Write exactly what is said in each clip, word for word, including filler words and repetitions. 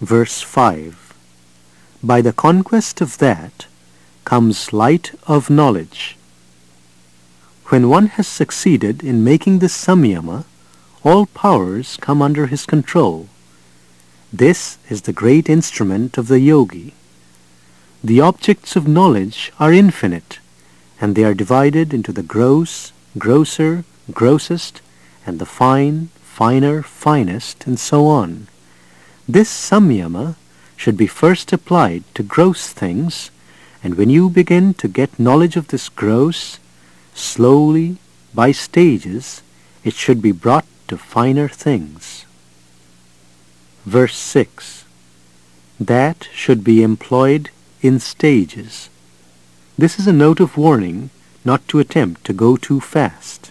Verse five. By the conquest of that comes light of knowledge. When one has succeeded in making this samyama, all powers come under his control. This is the great instrument of the yogi. The objects of knowledge are infinite, and they are divided into the gross, grosser, grossest, and the fine, finer, finest, and so on. This samyama should be first applied to gross things, and when you begin to get knowledge of this gross, slowly, by stages, it should be brought to finer things. Verse six. That should be employed in stages. This is a note of warning not to attempt to go too fast.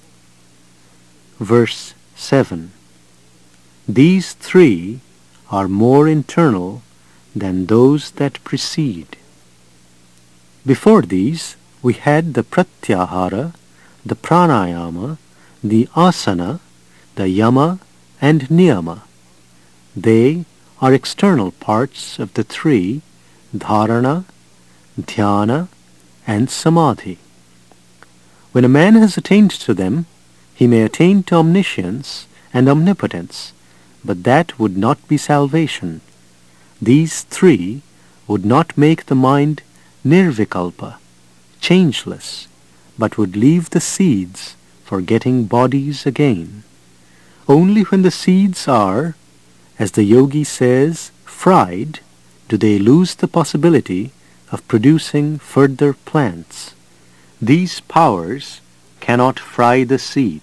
Verse seven. These three are more internal than those that precede. Before these, we had the pratyahara, the pranayama, the asana, the yama, and niyama. They are external parts of the three, dharana, dhyana, and samadhi. When a man has attained to them, he may attain to omniscience and omnipotence, but that would not be salvation. These three would not make the mind nirvikalpa, changeless, but would leave the seeds for getting bodies again. Only when the seeds are, as the yogi says, fried, do they lose the possibility of producing further plants. These powers cannot fry the seed.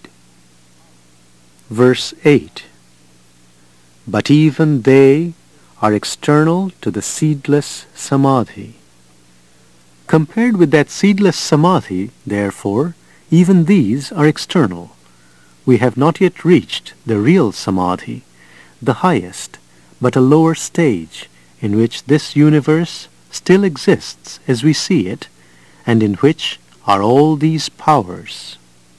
Verse eight. But even they are external to the seedless samadhi. Compared with that seedless samadhi, therefore, even these are external. We have not yet reached the real samadhi, the highest, but a lower stage, in which this universe still exists as we see it, and in which are all these powers.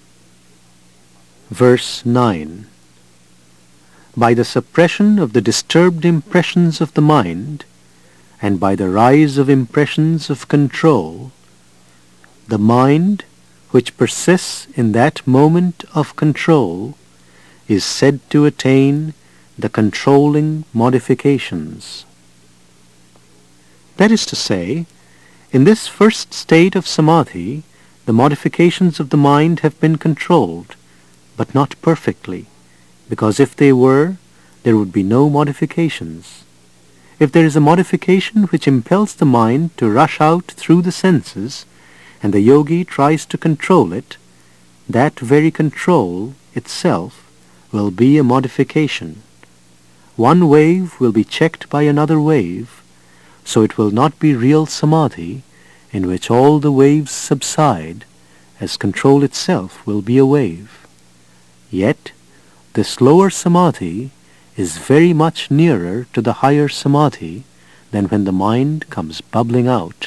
Verse nine. By the suppression of the disturbed impressions of the mind, and by the rise of impressions of control, the mind, which persists in that moment of control, is said to attain the controlling modifications. That is to say, in this first state of samadhi, the modifications of the mind have been controlled, but not perfectly, because if they were, there would be no modifications. If there is a modification which impels the mind to rush out through the senses, and the yogi tries to control it, that very control itself will be a modification. One wave will be checked by another wave, so it will not be real samadhi, in which all the waves subside, as control itself will be a wave. Yet, this lower samadhi is very much nearer to the higher samadhi than when the mind comes bubbling out.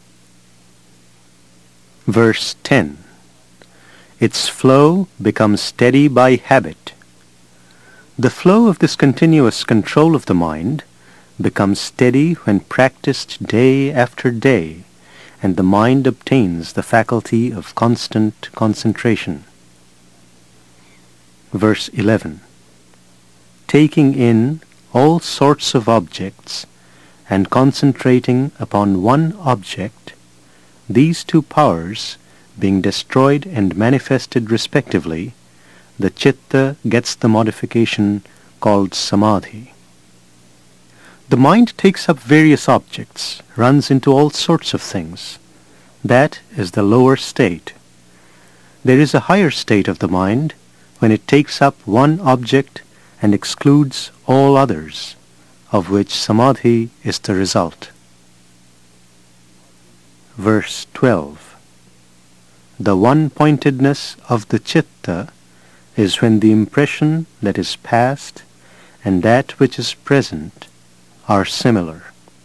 Verse ten. Its flow becomes steady by habit. The flow of this continuous control of the mind becomes steady when practiced day after day, and the mind obtains the faculty of constant concentration. Verse eleven. Taking in all sorts of objects and concentrating upon one object, these two powers being destroyed and manifested respectively, the chitta gets the modification called samadhi. The mind takes up various objects, runs into all sorts of things. That is the lower state. There is a higher state of the mind when it takes up one object and excludes all others, of which samadhi is the result. Verse twelve. The one-pointedness of the chitta is when the impression that is past and that which is present are similar.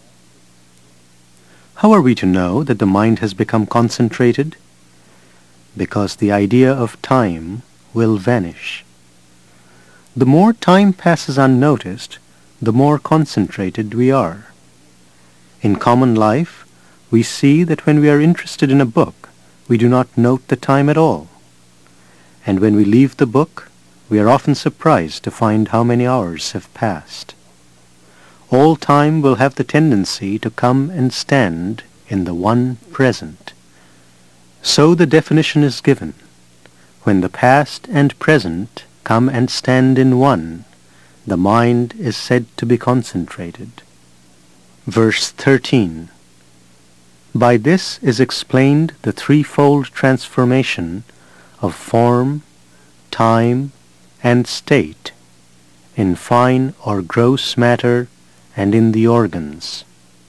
How are we to know that the mind has become concentrated? Because the idea of time will vanish. The more time passes unnoticed, the more concentrated we are. In common life, we see that when we are interested in a book, we do not note the time at all. And when we leave the book, we are often surprised to find how many hours have passed. All time will have the tendency to come and stand in the one present. So the definition is given. When the past and present come and stand in one, the mind is said to be concentrated. Verse thirteen. By this is explained the threefold transformation of form, time, and state, in fine or gross matter and in the organs.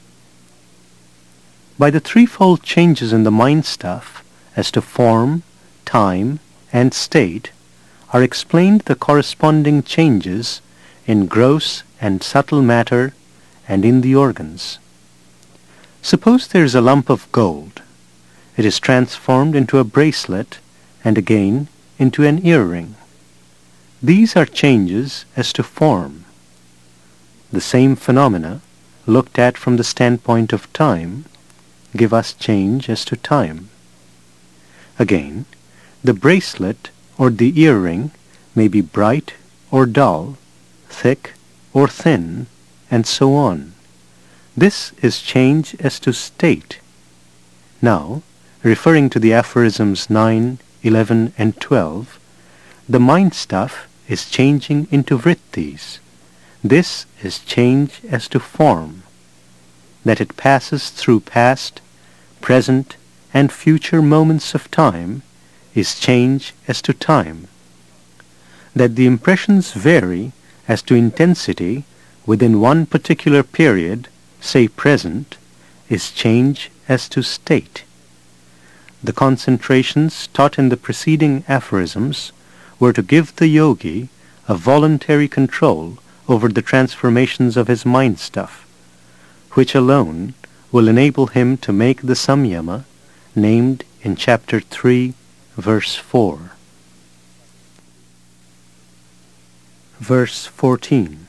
By the threefold changes in the mind stuff as to form, time, and state are explained the corresponding changes in gross and subtle matter and in the organs. Suppose there is a lump of gold. It is transformed into a bracelet and again into an earring. These are changes as to form. The same phenomena, looked at from the standpoint of time, give us change as to time. Again, the bracelet or the earring may be bright or dull, thick or thin, and so on. This is change as to state. Now, referring to the aphorisms nine, eleven, and twelve, the mind stuff is changing into vrittis. This is change as to form. That it passes through past, present, and future moments of time is change as to time. That the impressions vary as to intensity within one particular period, say present, is change as to state. The concentrations taught in the preceding aphorisms were to give the yogi a voluntary control over the transformations of his mind stuff, which alone will enable him to make the samyama named in chapter three, verse four. Verse fourteen.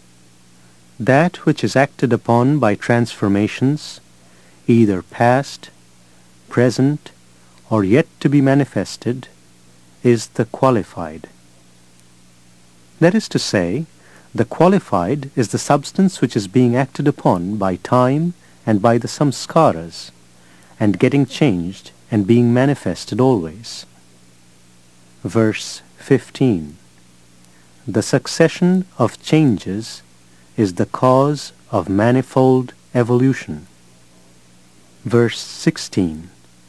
That which is acted upon by transformations, either past, present, or yet to be manifested, is the qualified. That is to say, the qualified is the substance which is being acted upon by time and by the samskaras, and getting changed and being manifested always. Verse fifteen. The succession of changes is the cause of manifold evolution. Verse sixteen.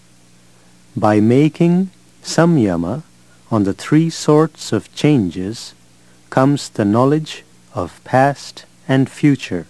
By making samyama on the three sorts of changes comes the knowledge of past and future.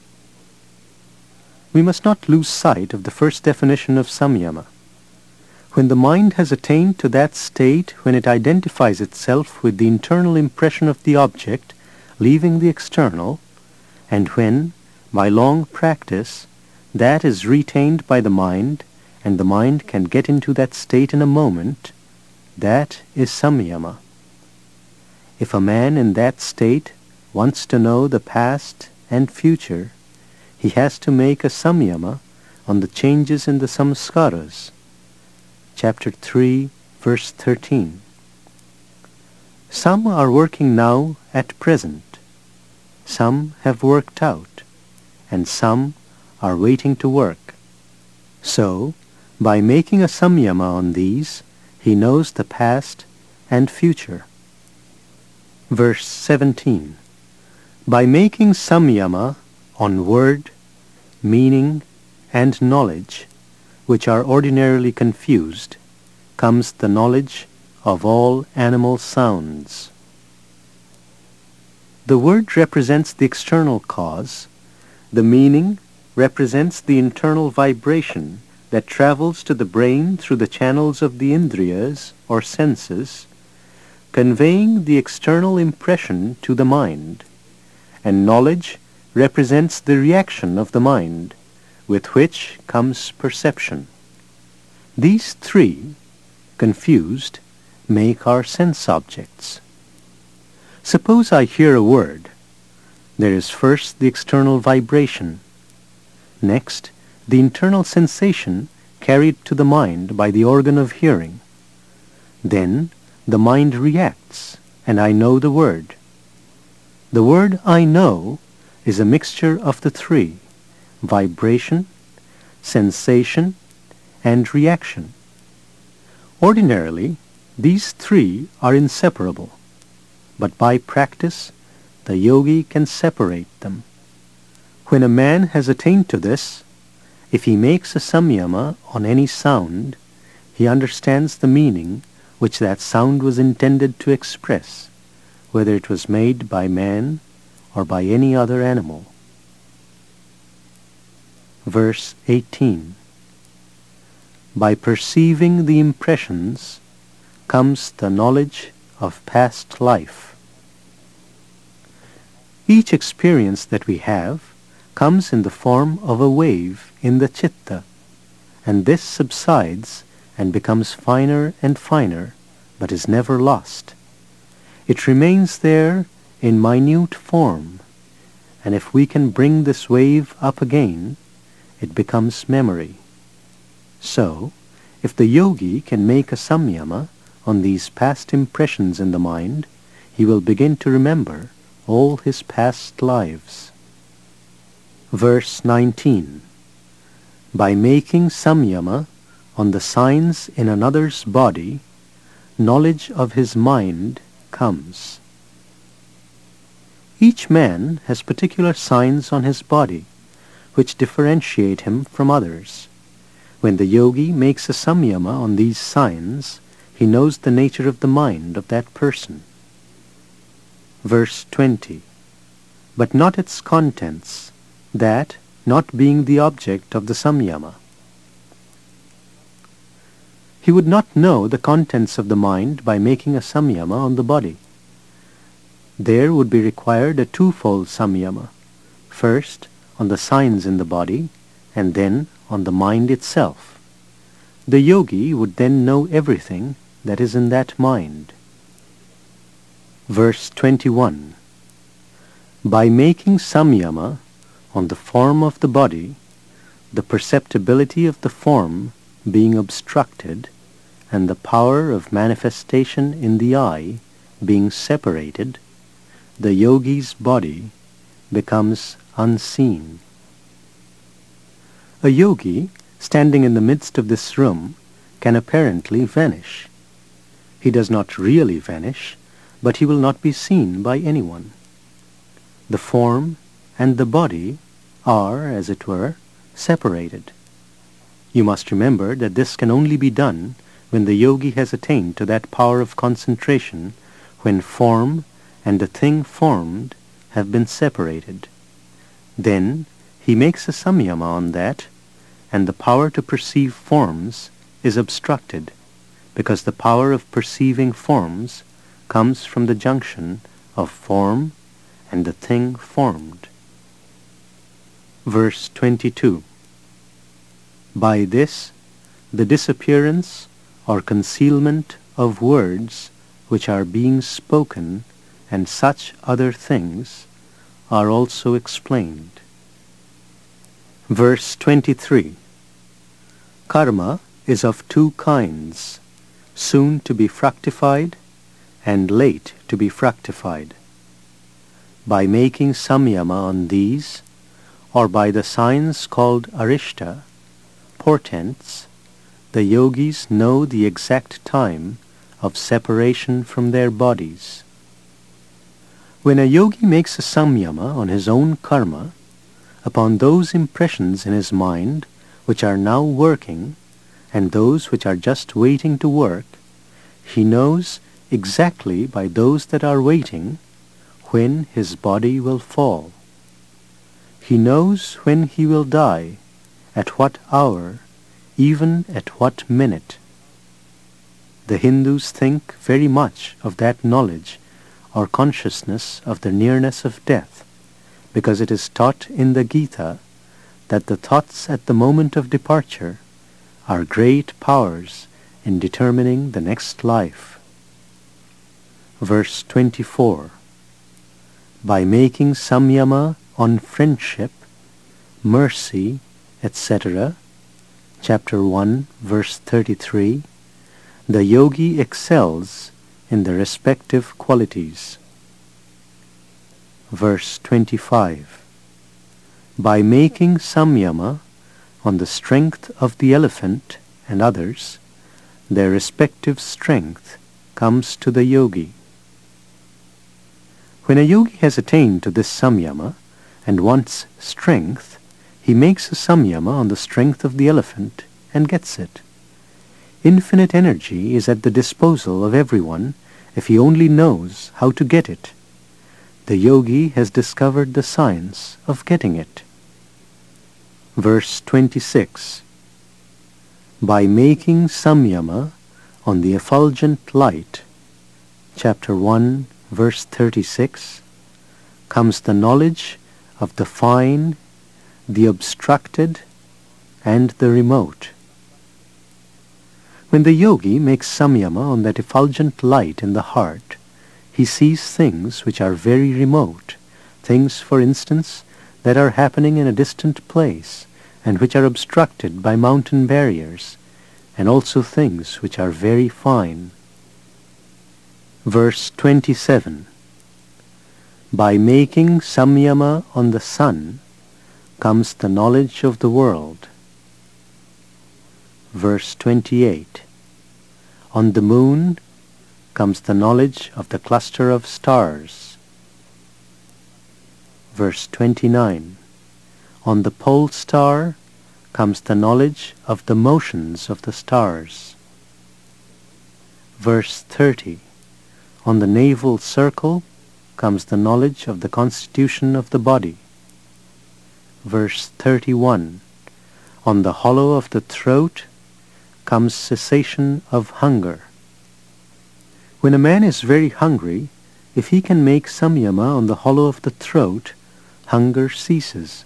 We must not lose sight of the first definition of samyama. When the mind has attained to that state when it identifies itself with the internal impression of the object, leaving the external, and when, by long practice, that is retained by the mind, and the mind can get into that state in a moment, that is samyama. If a man in that state wants to know the past and future, he has to make a samyama on the changes in the samskaras. Chapter three, verse thirteen. Some are working now at present. Some have worked out, and some are waiting to work. So, by making a samyama on these, he knows the past and future. Verse seventeen. By making samyama on word, meaning, and knowledge, which are ordinarily confused, comes the knowledge of all animal sounds. The word represents the external cause. The meaning represents the internal vibration that travels to the brain through the channels of the indriyas or senses, conveying the external impression to the mind. And knowledge represents the reaction of the mind, with which comes perception. These three, confused, make our sense objects. Suppose I hear a word. There is first the external vibration, next the internal sensation carried to the mind by the organ of hearing. Then the mind reacts, and I know the word. The word I know is a mixture of the three: vibration, sensation, and reaction. Ordinarily, these three are inseparable, but by practice, the yogi can separate them. When a man has attained to this, if he makes a samyama on any sound, he understands the meaning which that sound was intended to express, whether it was made by man or by any other animal. Verse eighteen. By perceiving the impressions comes the knowledge of past life. Each experience that we have comes in the form of a wave in the citta, and this subsides and becomes finer and finer, but is never lost. It remains there in minute form, and if we can bring this wave up again, it becomes memory. So, if the yogi can make a samyama on these past impressions in the mind, he will begin to remember all his past lives. Verse nineteen. By making samyama on the signs in another's body, knowledge of his mind comes. Each man has particular signs on his body, which differentiate him from others. When the yogi makes a samyama on these signs, he knows the nature of the mind of that person. Verse twenty. But not its contents, that not being the object of the samyama. He would not know the contents of the mind by making a samyama on the body. There would be required a twofold samyama, first on the signs in the body, and then on the mind itself. The yogi would then know everything that is in that mind. Verse twenty-one. By making samyama on the form of the body, the perceptibility of the form being obstructed, and the power of manifestation in the eye being separated, the yogi's body becomes unseen. A yogi standing in the midst of this room can apparently vanish. He does not really vanish, but he will not be seen by anyone. The form and the body are, as it were, separated. You must remember that this can only be done when the yogi has attained to that power of concentration when form and the thing formed have been separated. Then he makes a samyama on that, and the power to perceive forms is obstructed, because the power of perceiving forms comes from the junction of form and the thing formed. Verse twenty-two. By this, the disappearance or concealment of words which are being spoken and such other things are also explained. Verse twenty-three. Karma is of two kinds, soon to be fructified and late to be fructified. By making samyama on these, or by the signs called arishta, portents, the yogis know the exact time of separation from their bodies. When a yogi makes a samyama on his own karma, upon those impressions in his mind which are now working and those which are just waiting to work, he knows exactly by those that are waiting when his body will fall. He knows when he will die, at what hour, even at what minute. The Hindus think very much of that knowledge or consciousness of the nearness of death, because it is taught in the Gita that the thoughts at the moment of departure are great powers in determining the next life. Verse twenty-four. by making samyama on friendship, mercy, et cetera, chapter one, verse thirty-three, the yogi excels in the respective qualities. Verse twenty-five. By making samyama on the strength of the elephant and others, their respective strength comes to the yogi. When a yogi has attained to this samyama and wants strength, he makes a samyama on the strength of the elephant and gets it. Infinite energy is at the disposal of everyone if he only knows how to get it. The yogi has discovered the science of getting it. Verse twenty-six. By making samyama on the effulgent light, chapter one, verse thirty-six, comes the knowledge of the fine, the obstructed, and the remote. When the yogi makes samyama on that effulgent light in the heart, he sees things which are very remote, things, for instance, that are happening in a distant place and which are obstructed by mountain barriers, and also things which are very fine. Verse twenty-seven. By making samyama on the sun comes the knowledge of the world. Verse twenty-eight. On the moon comes the knowledge of the cluster of stars. Verse twenty-nine. On the pole star comes the knowledge of the motions of the stars. Verse thirty. On the navel circle comes the knowledge of the constitution of the body. Verse thirty-one. On the hollow of the throat comes cessation of hunger. When a man is very hungry, if he can make samyama on the hollow of the throat, hunger ceases.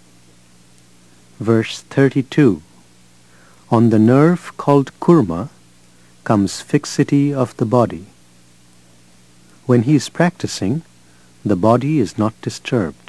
Verse thirty-two. On the nerve called kurma comes fixity of the body. When he is practicing, the body is not disturbed.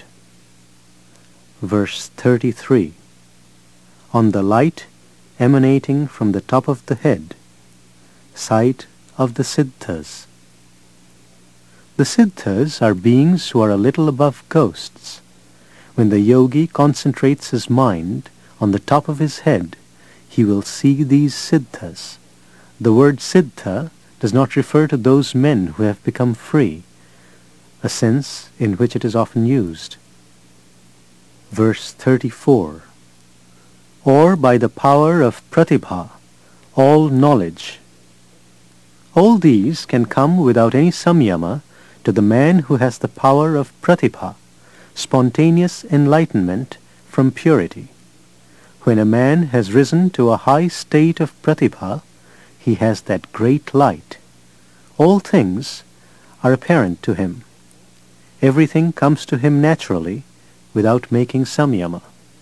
Verse thirty-three. On the light emanating from the top of the head, sight of the siddhas. The siddhas are beings who are a little above ghosts. When the yogi concentrates his mind on the top of his head, he will see these siddhas. The word siddha does not refer to those men who have become free, a sense in which it is often used. Verse thirty-four. Or by the power of pratibha, all knowledge. All these can come without any samyama to the man who has the power of pratibha, spontaneous enlightenment from purity. When a man has risen to a high state of pratibha, he has that great light. All things are apparent to him. Everything comes to him naturally without making samyama.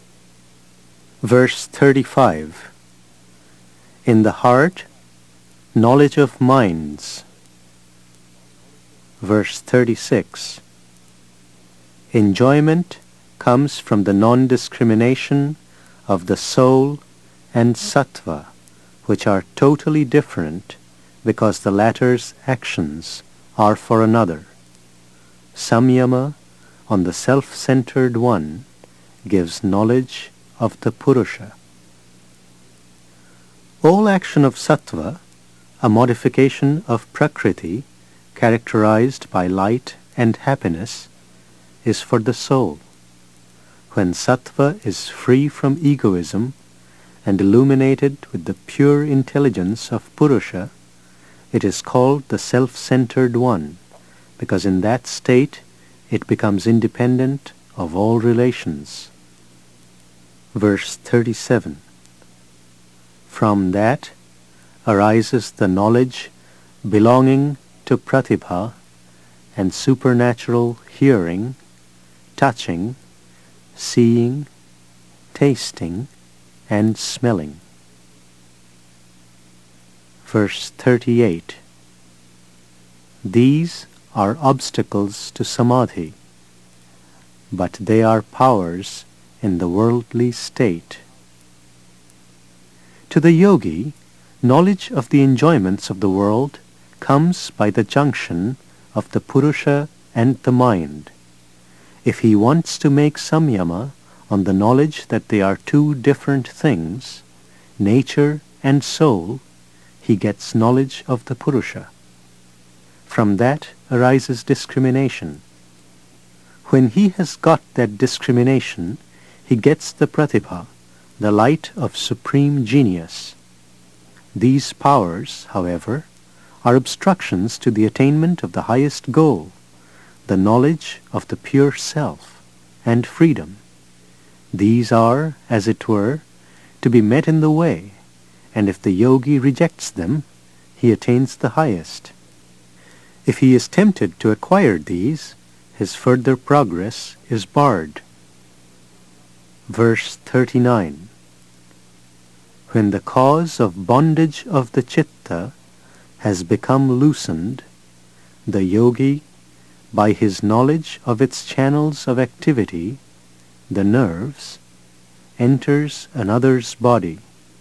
Verse thirty-five. In the heart, knowledge of minds. Verse thirty-six. Enjoyment comes from the non-discrimination of the soul and sattva, which are totally different because the latter's actions are for another. Samyama on the self-centered one gives knowledge of the Purusha. All action of sattva, a modification of prakriti characterized by light and happiness, is for the soul. When sattva is free from egoism and illuminated with the pure intelligence of Purusha, it is called the self-centered one, because in that state it becomes independent of all relations. Verse thirty-seven. From that arises the knowledge belonging to pratibha and supernatural hearing, touching, seeing, tasting, and smelling. Verse thirty-eight. These are obstacles to samadhi. but they are powers in the worldly state. To the yogi, knowledge of the enjoyments of the world comes by the junction of the Purusha and the mind. If he wants to make samyama on the knowledge that they are two different things, nature and soul, he gets knowledge of the Purusha. From that arises discrimination. When he has got that discrimination, he gets the pratibha, the light of supreme genius. These powers, however, are obstructions to the attainment of the highest goal, the knowledge of the pure self and freedom. These are, as it were, to be met in the way, and if the yogi rejects them, he attains the highest. If he is tempted to acquire these, his further progress is barred. Verse thirty-nine. When the cause of bondage of the citta has become loosened, the yogi, by his knowledge of its channels of activity, the nerves, enters another's body.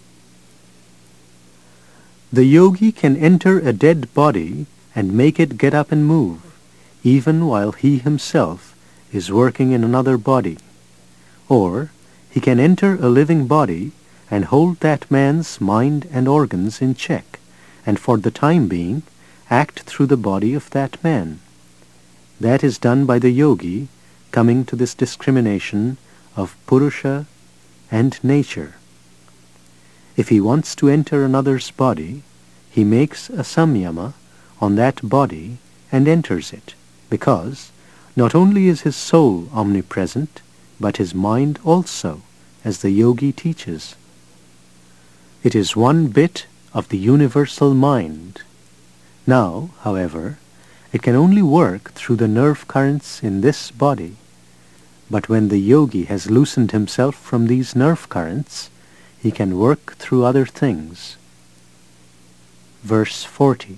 The yogi can enter a dead body and make it get up and move, even while he himself is working in another body. Or he can enter a living body and hold that man's mind and organs in check, and for the time being act through the body of that man. That is done by the yogi coming to this discrimination of Purusha and nature. If he wants to enter another's body, he makes a samyama on that body and enters it, because not only is his soul omnipresent, but his mind also, as the yogi teaches. It is one bit of the universal mind. Now, however, it can only work through the nerve currents in this body. But when the yogi has loosened himself from these nerve currents, he can work through other things. Verse forty.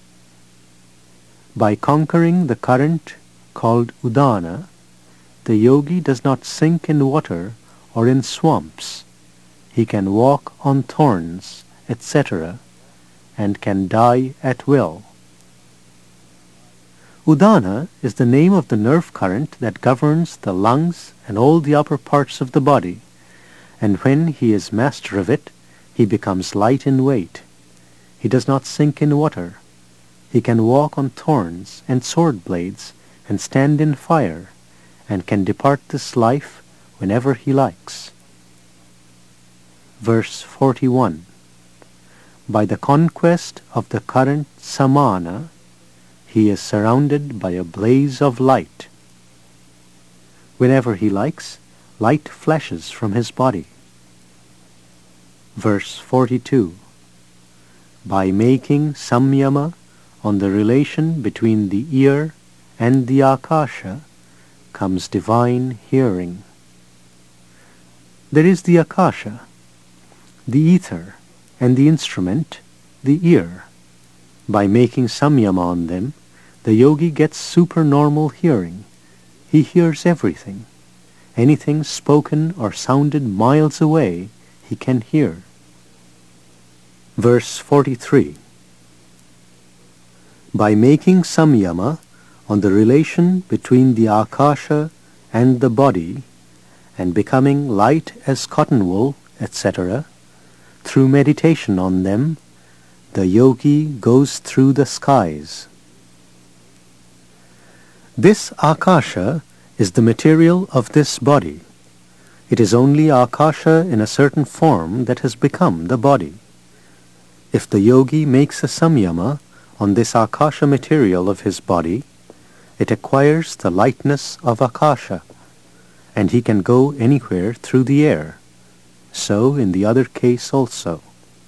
By conquering the current called udana, the yogi does not sink in water or in swamps. He can walk on thorns, et cetera, and can die at will. Udana is the name of the nerve current that governs the lungs and all the upper parts of the body, and when he is master of it, he becomes light in weight. He does not sink in water. He can walk on thorns and sword blades and stand in fire, and can depart this life whenever he likes. Verse forty-one. By the conquest of the current samana, he is surrounded by a blaze of light. Whenever he likes, light flashes from his body. Verse forty-two. By making samyama on the relation between the ear and the akasha comes divine hearing. There is the akasha, the ether, and the instrument, the ear. By making samyama on them, the yogi gets supernormal hearing. He hears everything. Anything spoken or sounded miles away, he can hear. Verse forty-three. By making samyama on the relation between the akasha and the body, and becoming light as cotton wool, et cetera, through meditation on them, the yogi goes through the skies. This akasha is the material of this body. It is only akasha in a certain form that has become the body. If the yogi makes a samyama on this akasha material of his body, it acquires the lightness of akasha, and he can go anywhere through the air. So in the other case also.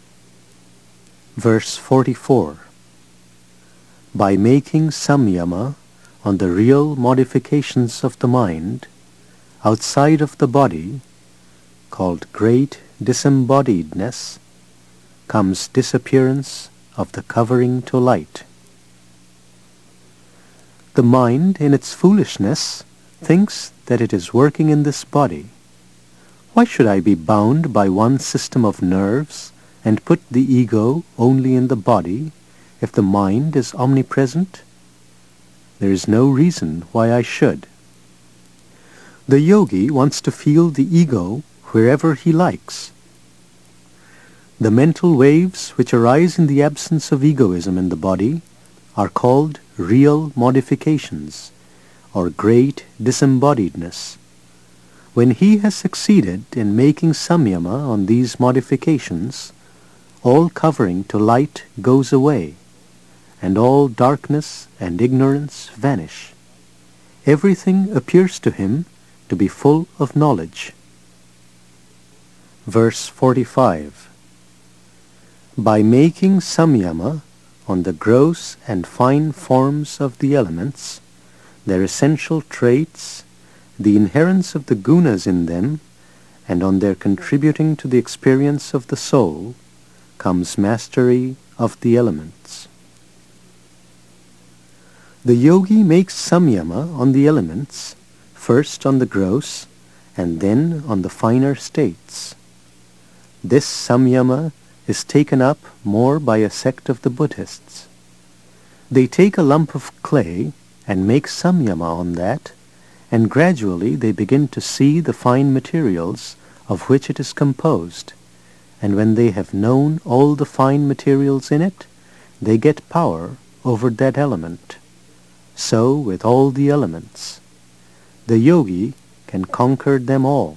Verse forty-four. By making samyama on the real modifications of the mind, outside of the body, called great disembodiedness, comes disappearance of the covering to light. The mind in its foolishness thinks that it is working in this body. Why should I be bound by one system of nerves and put the ego only in the body if the mind is omnipresent? There is no reason why I should. The yogi wants to feel the ego wherever he likes. The mental waves which arise in the absence of egoism in the body are called real modifications, or great disembodiedness. When he has succeeded in making samyama on these modifications, all covering to light goes away, and all darkness and ignorance vanish. Everything appears to him to be full of knowledge. Verse forty-five. By making samyama on the gross and fine forms of the elements, their essential traits, the inherence of the gunas in them, and on their contributing to the experience of the soul, comes mastery of the elements. The yogi makes samyama on the elements, first on the gross, and then on the finer states. This samyama is taken up more by a sect of the Buddhists. They take a lump of clay and make samyama on that, and gradually they begin to see the fine materials of which it is composed, and when they have known all the fine materials in it, they get power over that element. So with all the elements, the yogi can conquer them all.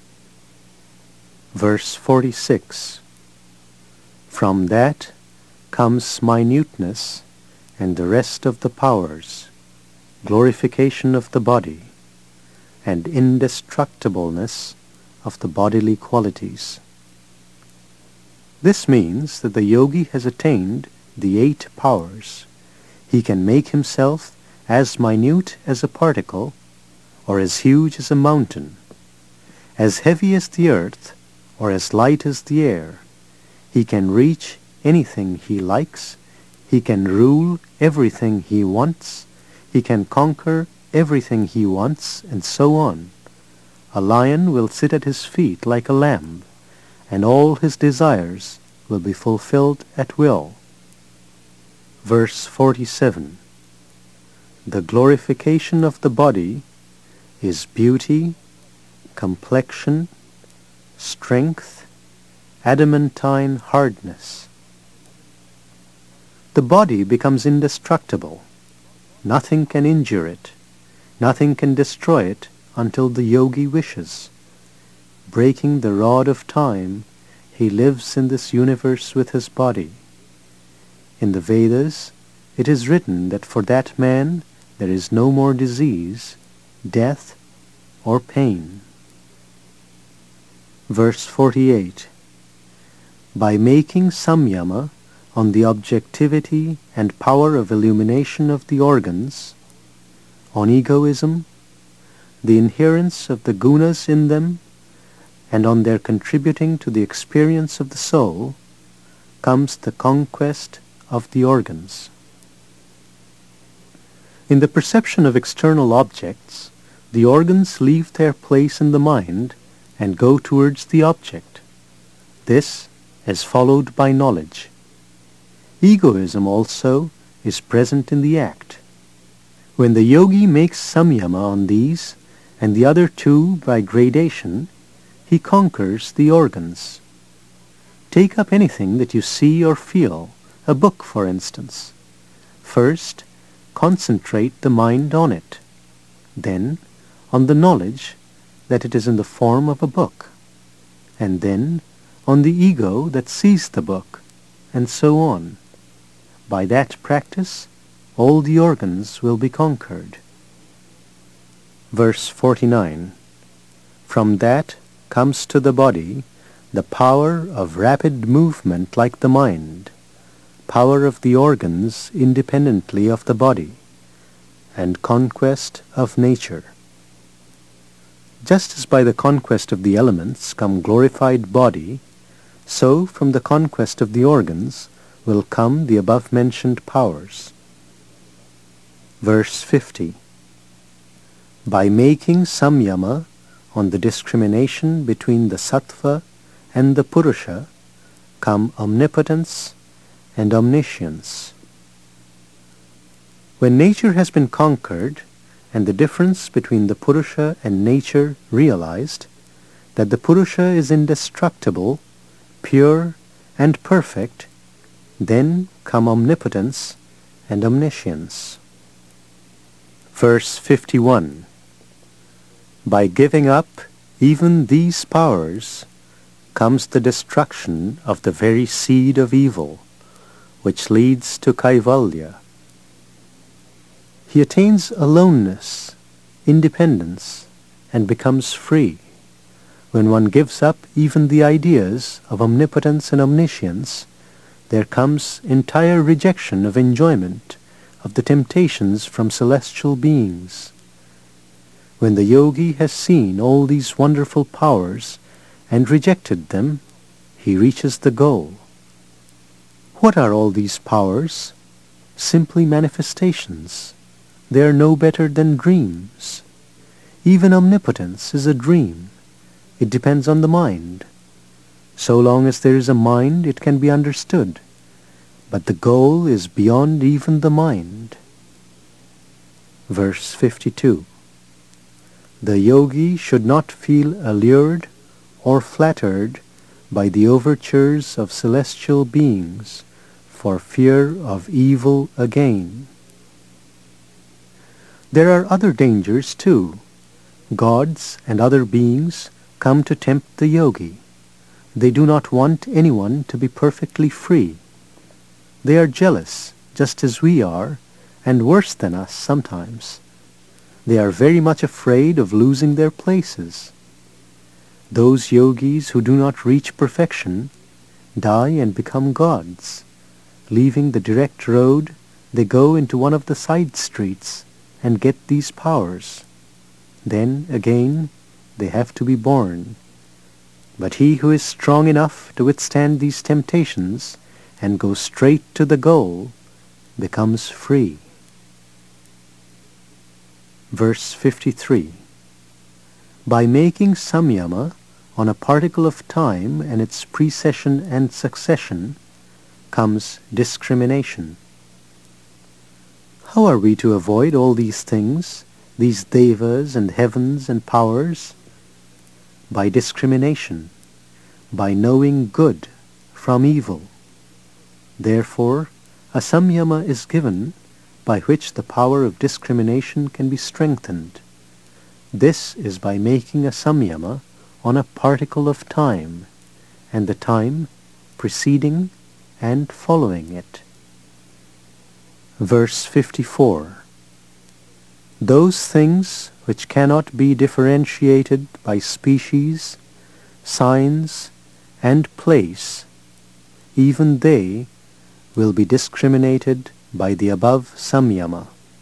Verse forty-six. From that comes minuteness and the rest of the powers, glorification of the body, and indestructibleness of the bodily qualities. This means that the yogi has attained the eight powers. He can make himself as minute as a particle, or as huge as a mountain, as heavy as the earth, or as light as the air. He can reach anything he likes. He can rule everything he wants. He can conquer everything he wants, and so on. A lion will sit at his feet like a lamb, and all his desires will be fulfilled at will. Verse forty-seven. The glorification of the body is beauty, complexion, strength, adamantine hardness. The body becomes indestructible. Nothing can injure it. Nothing can destroy it until the yogi wishes. Breaking the rod of time, he lives in this universe with his body. In the Vedas, it is written that for that man there is no more disease, death, or pain. Verse forty-eight. By making samyama on the objectivity and power of illumination of the organs, on egoism, the inherence of the gunas in them, and on their contributing to the experience of the soul, comes the conquest of the organs. In the perception of external objects, the organs leave their place in the mind and go towards the object. This is followed by knowledge. Egoism also is present in the act. When the yogi makes samyama on these and the other two by gradation, he conquers the organs. Take up anything that you see or feel, a book for instance. First, concentrate the mind on it, then on the knowledge that it is in the form of a book, and then on the ego that sees the book, and so on. By that practice, all the organs will be conquered. Verse forty-nine. From that comes to the body the power of rapid movement like the mind, power of the organs independently of the body, and conquest of nature. Just as by the conquest of the elements come glorified body, so from the conquest of the organs will come the above-mentioned powers. Verse fifty. By making samyama on the discrimination between the sattva and the purusha come omnipotence and omniscience. When nature has been conquered and the difference between the purusha and nature realized, that the purusha is indestructible, pure and perfect, then come omnipotence and omniscience. Verse fifty-one. By giving up even these powers comes the destruction of the very seed of evil, which leads to Kaivalya. He attains aloneness, independence, and becomes free. When one gives up even the ideas of omnipotence and omniscience, there comes entire rejection of enjoyment of the temptations from celestial beings. When the yogi has seen all these wonderful powers and rejected them, he reaches the goal. What are all these powers? Simply manifestations. They are no better than dreams. Even omnipotence is a dream. It depends on the mind. So long as there is a mind, it can be understood. But the goal is beyond even the mind. Verse fifty-two. The yogi should not feel allured or flattered by the overtures of celestial beings for fear of evil again. There are other dangers too. Gods and other beings come to tempt the yogi. They do not want anyone to be perfectly free. They are jealous, just as we are, and worse than us sometimes. They are very much afraid of losing their places. Those yogis who do not reach perfection die and become gods. Leaving the direct road, they go into one of the side streets and get these powers. Then, again, they have to be born. But he who is strong enough to withstand these temptations and go straight to the goal becomes free. Verse fifty-three. By making samyama on a particle of time and its precession and succession comes discrimination. How are we to avoid all these things, these devas and heavens and powers? By discrimination, by knowing good from evil. Therefore, a samyama is given by which the power of discrimination can be strengthened. This is by making a samyama on a particle of time, and the time preceding and following it. Verse fifty-four. Those things which cannot be differentiated by species, signs, and place, even they will be discriminated by the above samyama.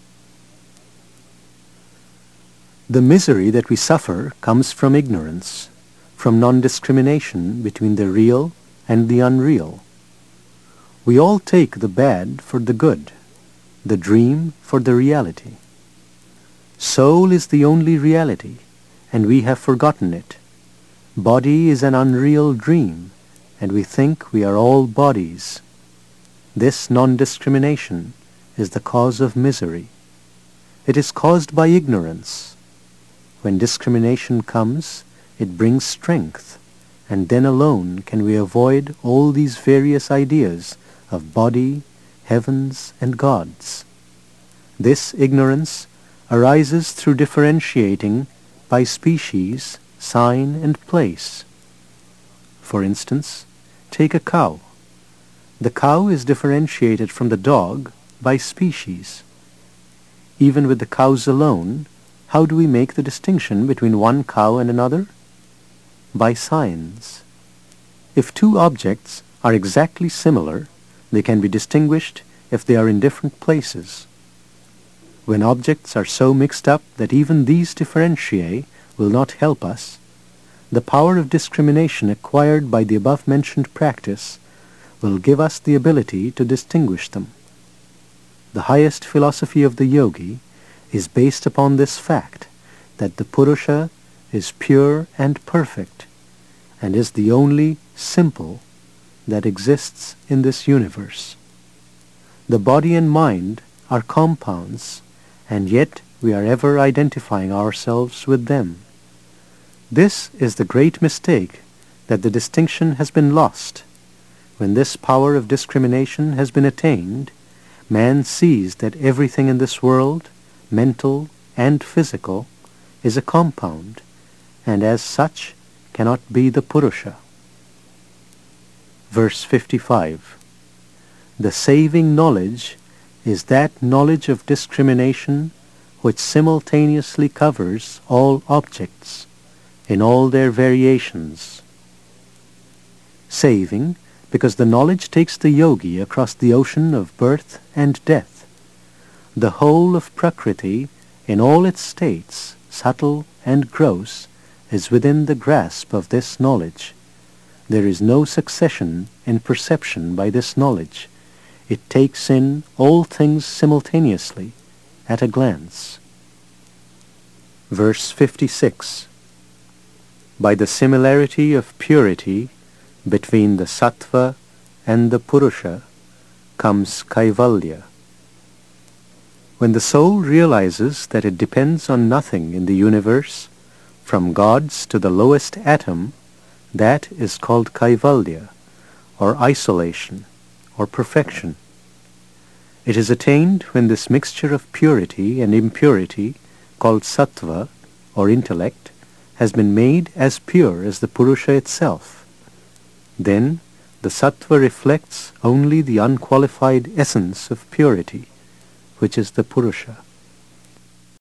The misery that we suffer comes from ignorance, from non-discrimination between the real and the unreal. We all take the bad for the good, the dream for the reality. Soul is the only reality, and we have forgotten it. Body is an unreal dream, and we think we are all bodies. This non-discrimination is the cause of misery. It is caused by ignorance. When discrimination comes, it brings strength, and then alone can we avoid all these various ideas of body, heavens, and gods. This ignorance arises through differentiating by species, sign, and place. For instance, take a cow. The cow is differentiated from the dog by species. Even with the cows alone, how do we make the distinction between one cow and another? By signs. If two objects are exactly similar, they can be distinguished if they are in different places. When objects are so mixed up that even these differentiae will not help us, the power of discrimination acquired by the above-mentioned practice will give us the ability to distinguish them. The highest philosophy of the yogi is based upon this fact, that the Purusha is pure and perfect, and is the only simple that exists in this universe. The body and mind are compounds, and yet we are ever identifying ourselves with them. This is the great mistake, that the distinction has been lost. When this power of discrimination has been attained, man sees that everything in this world, mental and physical, is a compound, and as such cannot be the Purusha. Verse fifty-five. The saving knowledge is that knowledge of discrimination which simultaneously covers all objects in all their variations. Saving, because the knowledge takes the yogi across the ocean of birth and death. The whole of Prakriti, in all its states, subtle and gross, is within the grasp of this knowledge. There is no succession in perception by this knowledge. It takes in all things simultaneously, at a glance. Verse fifty-six. By the similarity of purity between the Sattva and the Purusha comes Kaivalya. When the soul realizes that it depends on nothing in the universe, from gods to the lowest atom, that is called Kaivalya, or isolation, or perfection. It is attained when this mixture of purity and impurity, called Sattva, or intellect, has been made as pure as the Purusha itself. Then the Sattva reflects only the unqualified essence of purity, which is the Purusha.